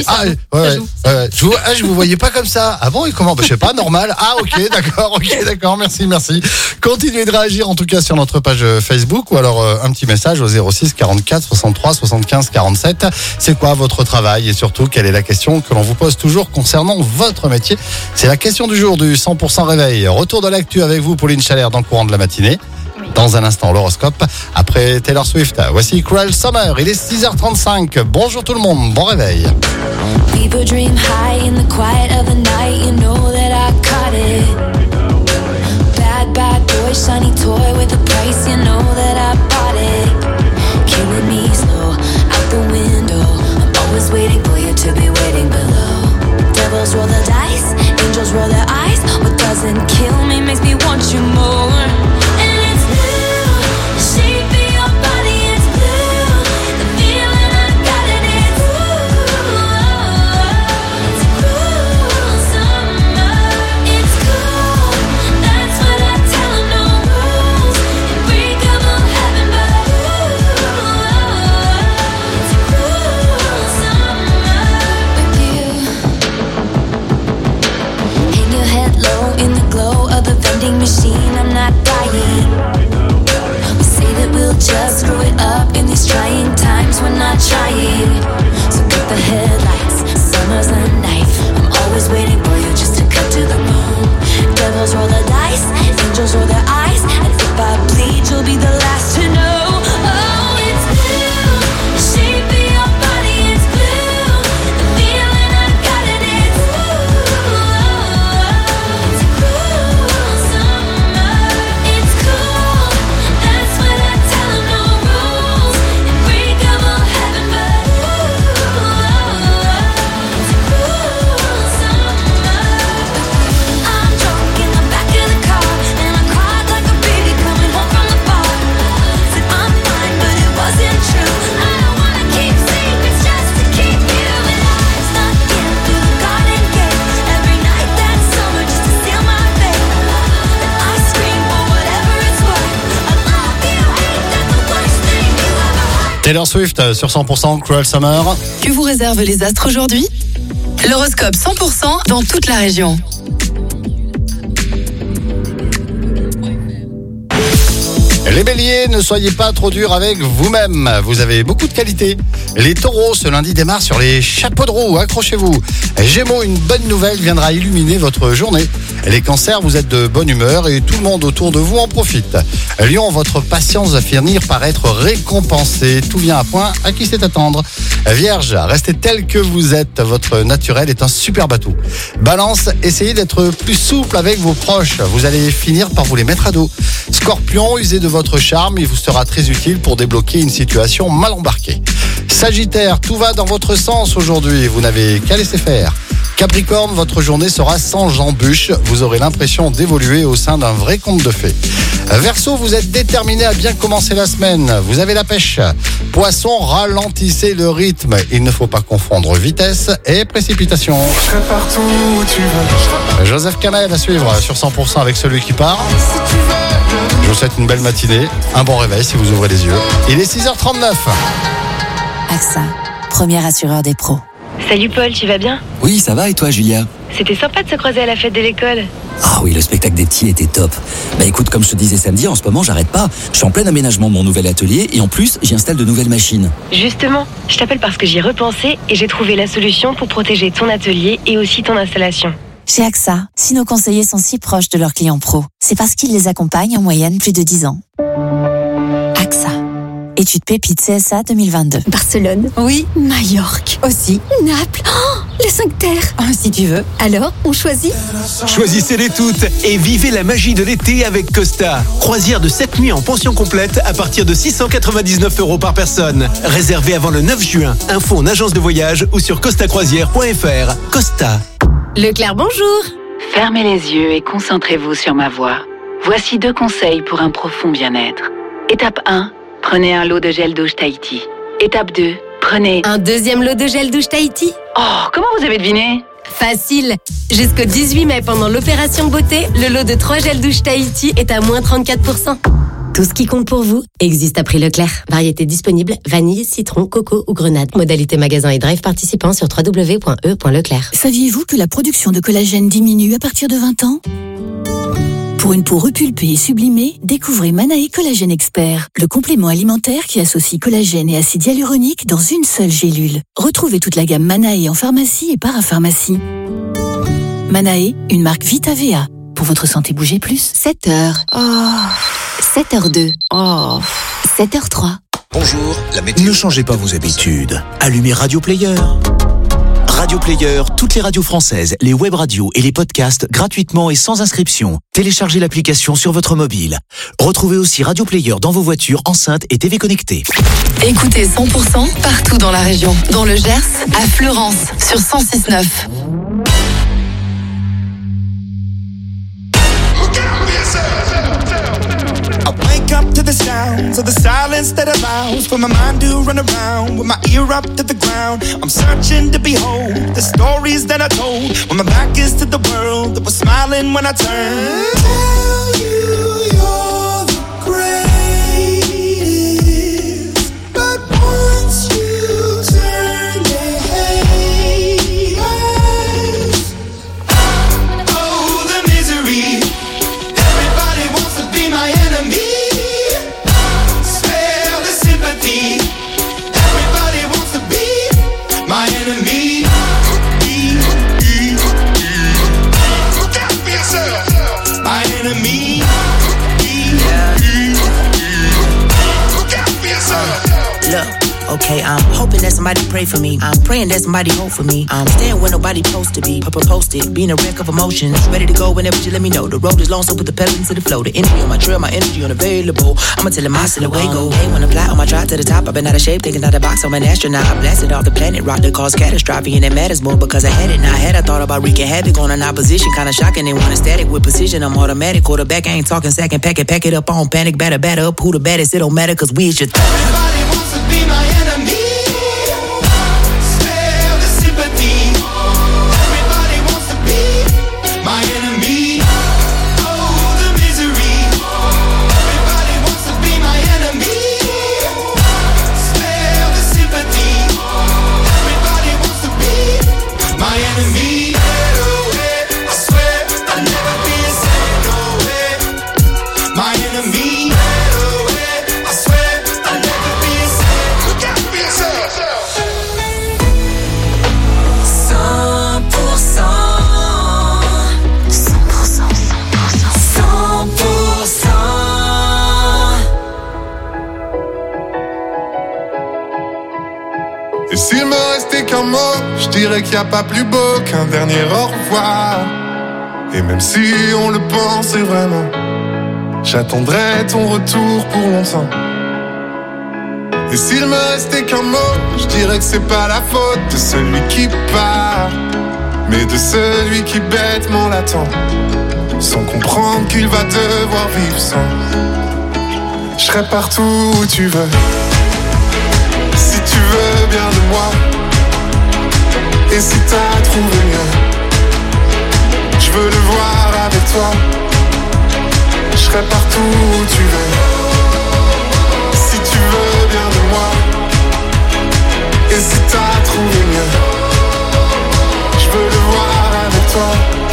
Je vous voyais pas comme ça. Ah bon, et comment? Je sais pas, normal. Ah ok, d'accord, merci. Continuez de réagir en tout cas sur notre page Facebook ou alors un petit message au 06 44 63 75 47. C'est quoi votre travail et surtout, quelle est la question que l'on vous pose toujours concernant votre métier? C'est la question du jour du 100% réveil. Retour de l'actu avec vous, Pauline Chalère, dans le courant de la matinée. Dans un instant, l'horoscope. Après Taylor Swift, voici Cruel Summer. Il est 6h35. Bonjour tout le monde, bon réveil. People dream high in the quiet of the night. You know that I caught it. Bad boy, shiny toy with a price. You know that I bought it. Killing me slow, out the window. I'm always waiting for you to be waiting below. Devils roll the dice, angels roll their eyes. What doesn't kill me makes me want you more. Taylor Swift sur 100% Cruel Summer. Que vous réservent les astres aujourd'hui? L'horoscope 100% dans toute la région. Les béliers, ne soyez pas trop durs avec vous-même. Vous avez beaucoup de qualités. Les taureaux, ce lundi démarre sur les chapeaux de roue. Accrochez-vous. Gémeaux, une bonne nouvelle viendra illuminer votre journée. Les cancers, vous êtes de bonne humeur et tout le monde autour de vous en profite. Lion, votre patience va finir par être récompensée. Tout vient à point. À qui c'est attendre? Vierge, restez tel que vous êtes. Votre naturel est un super atout. Balance, essayez d'être plus souple avec vos proches. Vous allez finir par vous les mettre à dos. Scorpion, usez de votre charme, il vous sera très utile pour débloquer une situation mal embarquée. Sagittaire, tout va dans votre sens aujourd'hui, vous n'avez qu'à laisser faire. Capricorne, votre journée sera sans embûches, vous aurez l'impression d'évoluer au sein d'un vrai conte de fées. Verseau, vous êtes déterminé à bien commencer la semaine, vous avez la pêche. Poisson, ralentissez le rythme, il ne faut pas confondre vitesse et précipitation. Je serai partout où tu veux. Joseph Canel à suivre sur 100% avec celui qui part. Je vous souhaite une belle matinée, un bon réveil si vous ouvrez les yeux. Il est 6h39. AXA, premier assureur des pros. Salut Paul, tu vas bien? Oui, ça va et toi Julia? C'était sympa de se croiser à la fête de l'école. Ah oui, le spectacle des petits était top. Bah écoute, comme je te disais samedi, en ce moment j'arrête pas. Je suis en plein aménagement de mon nouvel atelier et en plus j'y installe de nouvelles machines. Justement, je t'appelle parce que j'y ai repensé et j'ai trouvé la solution pour protéger ton atelier et aussi ton installation. Chez AXA, si nos conseillers sont si proches de leurs clients pros, c'est parce qu'ils les accompagnent en moyenne plus de 10 ans. AXA. Étude Pépite CSA 2022. Barcelone. Oui. Majorque. Aussi. Naples. Oh, les 5 terres. Oh, si tu veux. Alors, on choisit? Choisissez-les toutes et vivez la magie de l'été avec Costa. Croisière de 7 nuits en pension complète à partir de 699 € par personne. Réservé avant le 9 juin. Info en agence de voyage ou sur costacroisière.fr. Costa. Leclerc, bonjour. Fermez les yeux et concentrez-vous sur ma voix. Voici 2 conseils pour un profond bien-être. Étape 1, prenez un lot de gel douche Tahiti. Étape 2, prenez un deuxième lot de gel douche Tahiti. Oh, comment vous avez deviné? Facile. Jusqu'au 18 mai, pendant l'opération beauté, le lot de 3 gels douche Tahiti est à moins 34%. Tout ce qui compte pour vous existe à prix Leclerc. Variété disponible, vanille, citron, coco ou grenade. Modalité magasin et drive participant sur www.e.leclerc. Saviez-vous que la production de collagène diminue à partir de 20 ans? Pour une peau repulpée et sublimée, découvrez Manae Collagène Expert, le complément alimentaire qui associe collagène et acide hyaluronique dans une seule gélule. Retrouvez toute la gamme Manae en pharmacie et parapharmacie. Manae, une marque Vitavea. Pour votre santé, bougez plus. 7h. Oh. 7h02. Oh. 7h03. Bonjour, la météo. Ne changez pas vos habitudes. Allumez Radio Player. Radio Player, toutes les radios françaises, les web radios et les podcasts gratuitement et sans inscription. Téléchargez l'application sur votre mobile. Retrouvez aussi Radio Player dans vos voitures, enceintes et TV connectées. Écoutez 100% partout dans la région. Dans le Gers, à Fleurance, sur 106.9. Up to the sounds of the silence that allows for my mind to run around with my ear up to the ground. I'm searching to behold the stories that I told when my back is to the world that was smiling when I turned. Tell you you're the greatest, but once you turn they hate us. Oh, the misery. Everybody wants to be my enemy. Everybody wants to be my enemy. Look out for yourself. My enemy. Look out for yourself. Look. Okay, I'm hoping that somebody pray for me. I'm praying that somebody hope for me. I'm staying where nobody supposed to be. Posted, being a wreck of emotions. Ready to go whenever you let me know. The road is long, so put the pedal into the flow. The energy on my trail, my energy unavailable. I'ma tell him I still away go. Hey, when I fly on my drive to the top, I've been out of shape, thinking out of the box. I'm an astronaut. I blasted off the planet, rock that caused catastrophe, and it matters more because I had it. Now I had I thought about wreaking havoc on an opposition, kinda shocking. They want a static with precision. I'm automatic, quarterback. I ain't talking second, pack it up on panic, batter up. Who the baddest? It don't matter, cause we is just. Everybody wants to be my enemy. Et s'il me restait qu'un mot, je dirais qu'il n'y a pas plus beau qu'un dernier au revoir. Et même si on le pensait vraiment, j'attendrai ton retour pour longtemps. Et s'il me restait qu'un mot, je dirais que c'est pas la faute de celui qui part, mais de celui qui bêtement l'attend, sans comprendre qu'il va devoir vivre sans. Je serai partout où tu veux, si tu veux bien de moi. Et si t'as trouvé mieux, je veux le voir avec toi. Je serai partout où tu veux, si tu veux bien de moi. Et si t'as trouvé mieux, je veux le voir avec toi.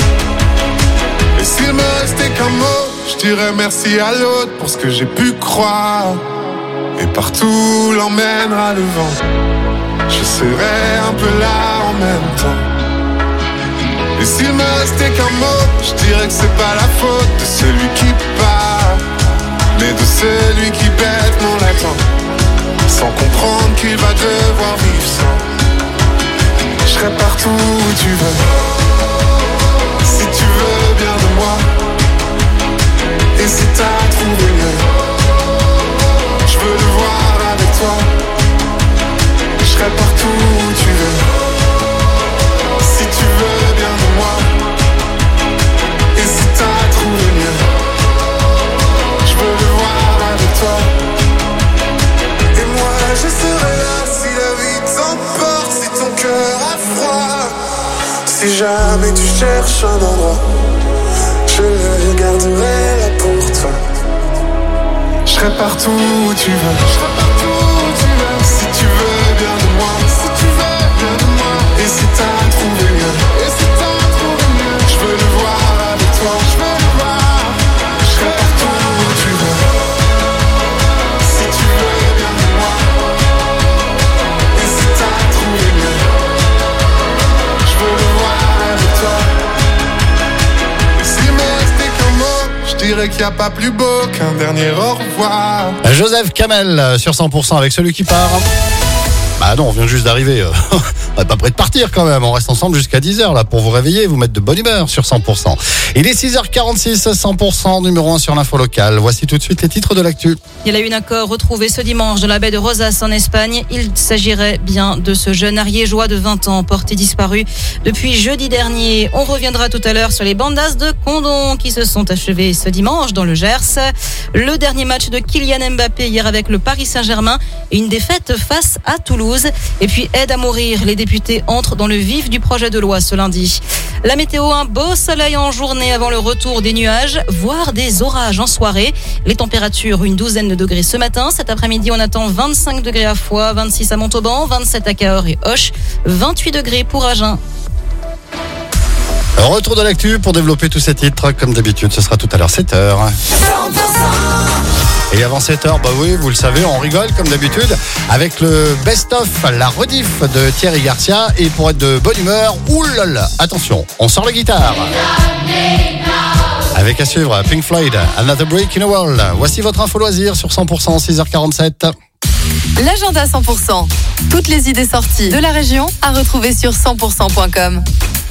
Et s'il me restait qu'un mot, je dirais merci à l'autre pour ce que j'ai pu croire. Et partout l'emmènera le vent, je serai un peu là en même temps. Et s'il me restait qu'un mot, je dirais que c'est pas la faute de celui qui part, mais de celui qui bêtement l'attend, sans comprendre qu'il va devoir vivre sans. Je serai partout où tu veux, si tu veux bien de moi. Et si t'as trouvé mieux, je veux le voir avec toi. Je serai partout où tu veux, si tu veux bien de moi. Et si t'as trouvé mieux, je veux le voir avec toi. Et moi je serai là si la vie t'emporte, si ton cœur a froid. Si jamais tu cherches un endroit, je le garderai là pour toi. Je serai partout où tu veux, je serai partout où tu veux. Si tu veux bien de moi, si tu veux bien de moi. Et si t'as trouvé mieux, et si t'as trouvé mieux, je veux le voir avec toi, je veux le voir. Je serai partout où tu veux, si tu veux bien de moi. Et si t'as trouvé mieux, je veux le voir avec toi. Et s'il me restait qu'un mot, je dirais qu'il n'y a pas plus beau qu'un dernier au revoir. Joseph Kamel sur 100% avec celui qui part. Bah non, on vient juste d'arriver. On n'est pas prêt de partir quand même. On reste ensemble jusqu'à 10h là pour vous réveiller et vous mettre de bonne humeur sur 100%. Il est 6h46, 100% numéro 1 sur l'info locale. Voici tout de suite les titres de l'actu. Il y a eu un corps retrouvé ce dimanche dans la baie de Rosas en Espagne. Il s'agirait bien de ce jeune ariégeois de 20 ans porté disparu depuis jeudi dernier. On reviendra tout à l'heure sur les bandas de Condom qui se sont achevées ce dimanche dans le Gers. Le dernier match de Kylian Mbappé hier avec le Paris Saint-Germain et une défaite face à Toulouse. Et puis aide à mourir, les députés entrent dans le vif du projet de loi ce lundi. La météo, un beau soleil en journée avant le retour des nuages, voire des orages en soirée. Les températures, une douzaine de degrés ce matin. Cet après-midi, on attend 25 degrés à Foix, 26 à Montauban, 27 à Cahors et Auch, 28 degrés pour Agen. Retour de l'actu pour développer tous ces titres. Comme d'habitude, ce sera tout à l'heure 7h. Et avant 7h, bah oui, vous le savez, on rigole comme d'habitude avec le best-of, la rediff de Thierry Garcia. Et pour être de bonne humeur, oulala, attention, on sort la guitare. Avec à suivre Pink Floyd, Another Break in a Wall. Voici votre info loisir sur 100%, 6h47. L'agenda 100%. Toutes les idées sorties de la région à retrouver sur 100%.com.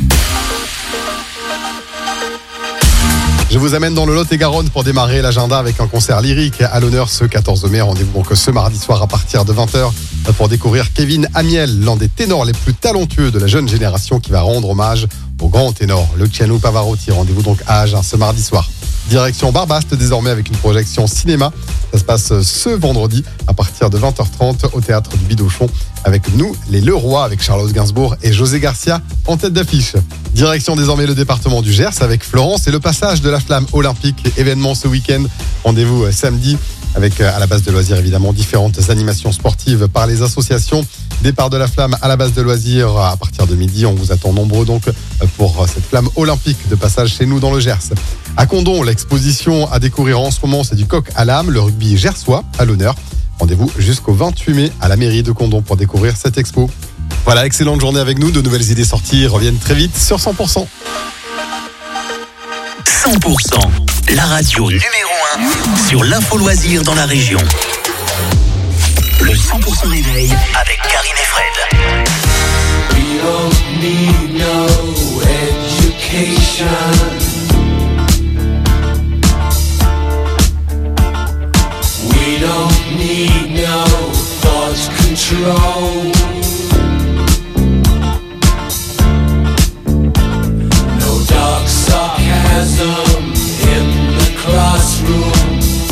Je vous amène dans le Lot-et-Garonne pour démarrer l'agenda avec un concert lyrique à l'honneur ce 14 mai. Rendez-vous donc ce mardi soir à partir de 20h pour découvrir Kevin Amiel, l'un des ténors les plus talentueux de la jeune génération qui va rendre hommage au grand ténor Luciano Pavarotti. Rendez-vous donc à Agen ce mardi soir. Direction Barbaste désormais avec une projection cinéma. Ça se passe ce vendredi à partir de 20h30 au théâtre du Bidochon avec nous, les Leroy, avec Charlotte Gainsbourg et José Garcia en tête d'affiche. Direction désormais le département du Gers avec Florence et le passage de la flamme olympique, événement ce week-end. Rendez-vous samedi avec à la base de loisirs évidemment différentes animations sportives par les associations. Départ de la flamme à la base de loisirs à partir de midi. On vous attend nombreux donc pour cette flamme olympique de passage chez nous dans le Gers. À Condom, l'exposition à découvrir en ce moment, c'est du coq à l'âme, le rugby gersois à l'honneur. Rendez-vous jusqu'au 28 mai à la mairie de Condom pour découvrir cette expo. Voilà, excellente journée avec nous. De nouvelles idées sorties reviennent très vite sur 100%. 100%, la radio numéro 1 sur l'info loisir dans la région. Le 100% réveil avec Karine et Fred. No dark sarcasm in the classroom.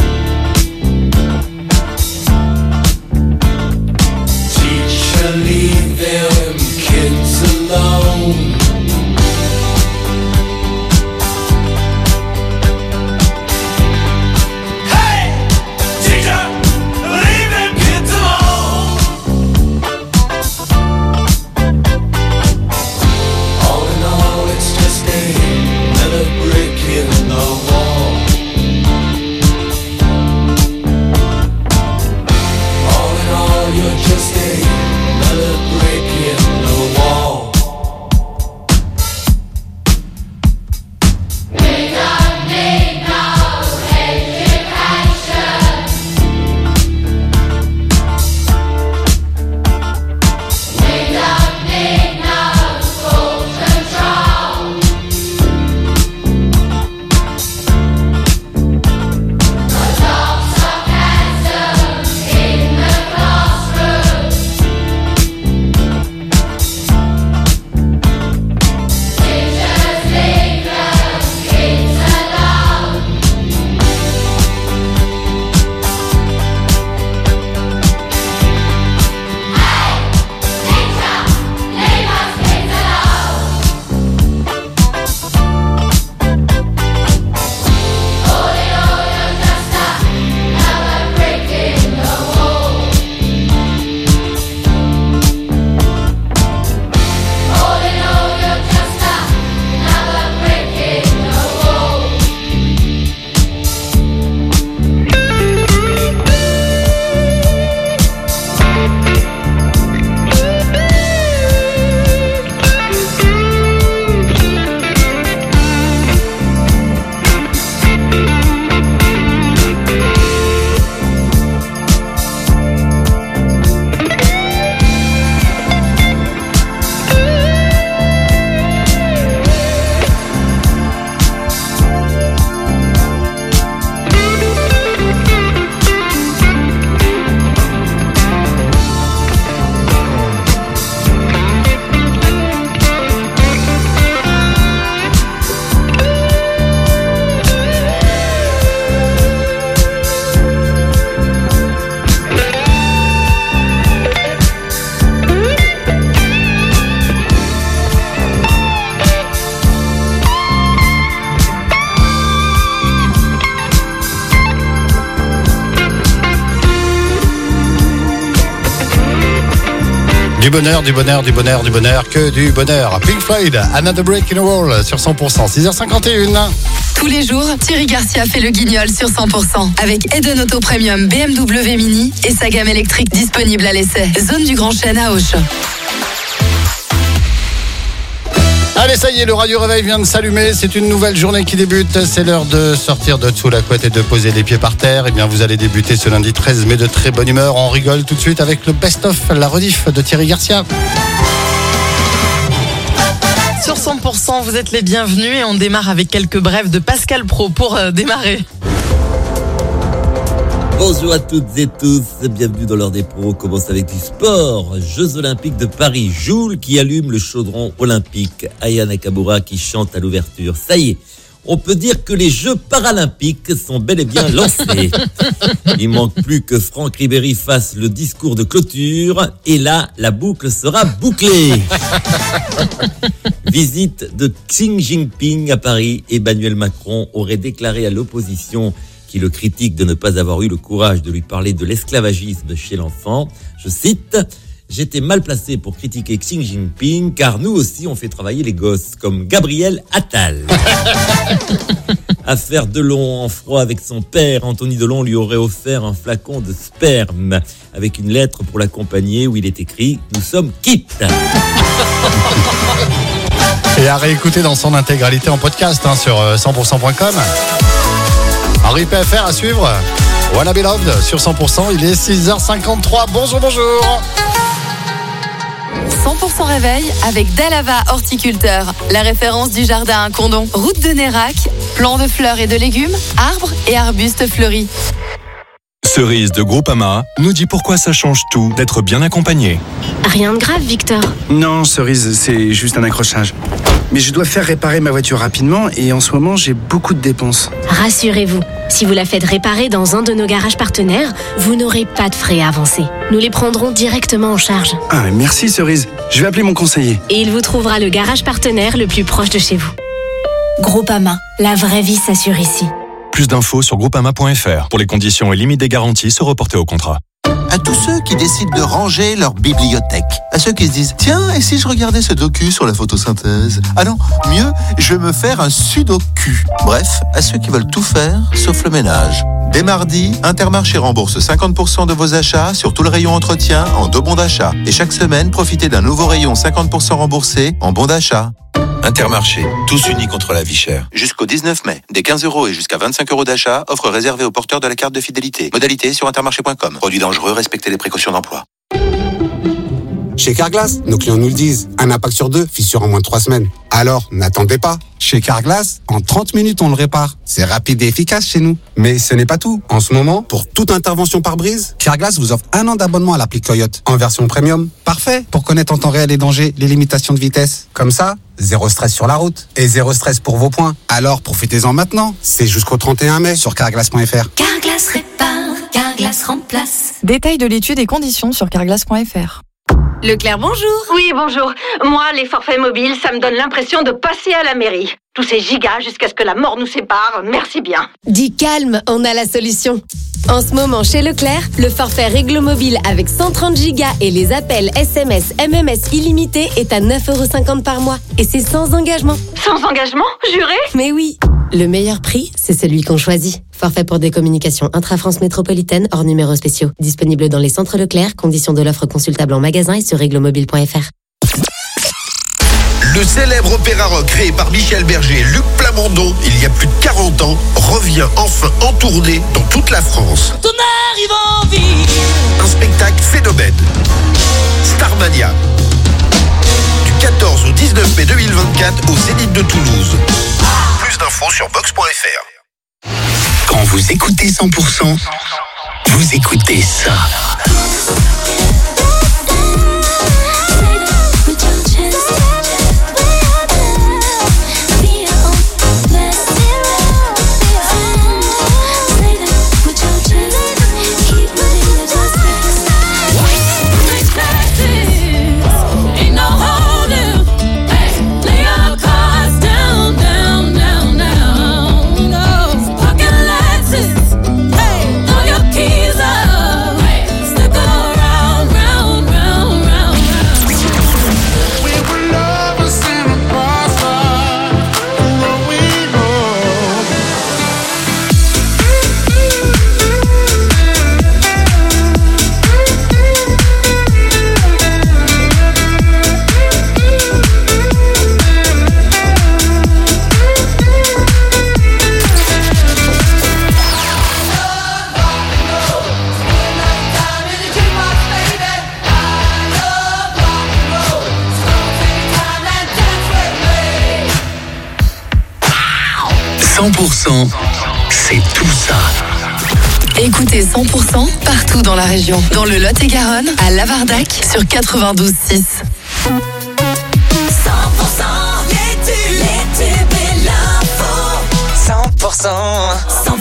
Teacher, leave them kids alone. Du bonheur, du bonheur, du bonheur, du bonheur, que du bonheur. Pink Floyd, Another Break in the Wall sur 100%, 6h51. Tous les jours, Thierry Garcia fait le guignol sur 100%. Avec Eden Auto Premium BMW Mini et sa gamme électrique disponible à l'essai. Zone du Grand Chêne à Auch. Allez, ça y est, le Radio Réveil vient de s'allumer. C'est une nouvelle journée qui débute. C'est l'heure de sortir de dessous la couette et de poser les pieds par terre. Eh bien, vous allez débuter ce lundi 13 mai de très bonne humeur. On rigole tout de suite avec le best-of, la rediff de Thierry Garcia. Sur 100%, vous êtes les bienvenus et on démarre avec quelques brèves de Pascal Pro pour démarrer. Bonjour à toutes et tous, bienvenue dans l'heure des pros. On commence avec du sport. Jeux Olympiques de Paris, Joule qui allume le chaudron olympique, Aya Nakamura qui chante à l'ouverture. Ça y est, on peut dire que les Jeux paralympiques sont bel et bien lancés. Il manque plus que Franck Ribéry fasse le discours de clôture et là, la boucle sera bouclée. Visite de Xi Jinping à Paris. Emmanuel Macron aurait déclaré à l'opposition qui le critique de ne pas avoir eu le courage de lui parler de l'esclavagisme chez l'enfant. Je cite, « J'étais mal placé pour critiquer Xi Jinping, car nous aussi on fait travailler les gosses, comme Gabriel Attal. » Affaire Delon en froid avec son père, Anthony Delon lui aurait offert un flacon de sperme avec une lettre pour l'accompagner où il est écrit « Nous sommes quittes ». Et à réécouter dans son intégralité en podcast sur 100%.com. Henri PFR à suivre. Wanna Be Loved sur 100%. Il est 6h53. Bonjour, bonjour. 100% réveil avec Dalava Horticulteur, la référence du jardin à Condon. Route de Nérac, plants de fleurs et de légumes, arbres et arbustes fleuris. Cerise de Groupama nous dit pourquoi ça change tout d'être bien accompagné. Rien de grave, Victor. Non, Cerise, c'est juste un accrochage. Mais je dois faire réparer ma voiture rapidement et en ce moment, j'ai beaucoup de dépenses. Rassurez-vous, si vous la faites réparer dans un de nos garages partenaires, vous n'aurez pas de frais à avancer. Nous les prendrons directement en charge. Ah, merci Cerise. Je vais appeler mon conseiller. Et il vous trouvera le garage partenaire le plus proche de chez vous. Groupama, la vraie vie s'assure ici. Plus d'infos sur groupama.fr. Pour les conditions et limites des garanties, se reporter au contrat. À tous ceux qui décident de ranger leur bibliothèque. À ceux qui se disent, tiens, et si je regardais ce docu sur la photosynthèse? Ah non, mieux, je vais me faire un sudoku. Bref, à ceux qui veulent tout faire, sauf le ménage. Dès mardi, Intermarché rembourse 50% de vos achats sur tout le rayon entretien en 2 bons d'achat. Et chaque semaine, profitez d'un nouveau rayon 50% remboursé en bons d'achat. Intermarché, tous unis contre la vie chère. Jusqu'au 19 mai, des 15 € et jusqu'à 25 € d'achat, offre réservée aux porteurs de la carte de fidélité. Modalité sur intermarché.com. Produit dangereux, respectez les précautions d'emploi. Chez Carglass, nos clients nous le disent. Un impact sur 2, fissure en moins de 3 semaines. Alors, n'attendez pas. Chez Carglass, en 30 minutes, on le répare. C'est rapide et efficace chez nous. Mais ce n'est pas tout. En ce moment, pour toute intervention par brise, Carglass vous offre 1 an d'abonnement à l'appli Coyote en version premium. Parfait pour connaître en temps réel les dangers, les limitations de vitesse. Comme ça, 0 stress sur la route et 0 stress pour vos points. Alors, profitez-en maintenant. C'est jusqu'au 31 mai sur carglass.fr. Carglass répare, Carglass remplace. Détails de l'étude et conditions sur carglass.fr. Leclerc, bonjour. Oui, bonjour. Moi, les forfaits mobiles, ça me donne l'impression de passer à la mairie. Tous ces gigas jusqu'à ce que la mort nous sépare, merci bien. Dis calme, on a la solution. En ce moment, chez Leclerc, le forfait Réglo Mobile avec 130 gigas et les appels SMS, MMS illimités est à 9,50 € par mois. Et c'est sans engagement. Sans engagement, juré? Mais oui. Le meilleur prix, c'est celui qu'on choisit. Forfait pour des communications intra-France métropolitaine hors numéros spéciaux. Disponible dans les centres Leclerc. Conditions de l'offre consultable en magasin et sur réglomobile.fr. Le célèbre opéra rock créé par Michel Berger et Luc Plamondon il y a plus de 40 ans revient enfin en tournée dans toute la France. Ton arrive en vie. Un spectacle phénomène. Starmania. Du 14 au 19 mai 2024 au Zénith de Toulouse. Plus d'infos sur box.fr. Quand vous écoutez 100%, vous écoutez ça. C'est tout ça. Écoutez 100% partout dans la région. Dans le Lot-et-Garonne, à Lavardac, sur 92.6. 100% les tubes et l'info. 100%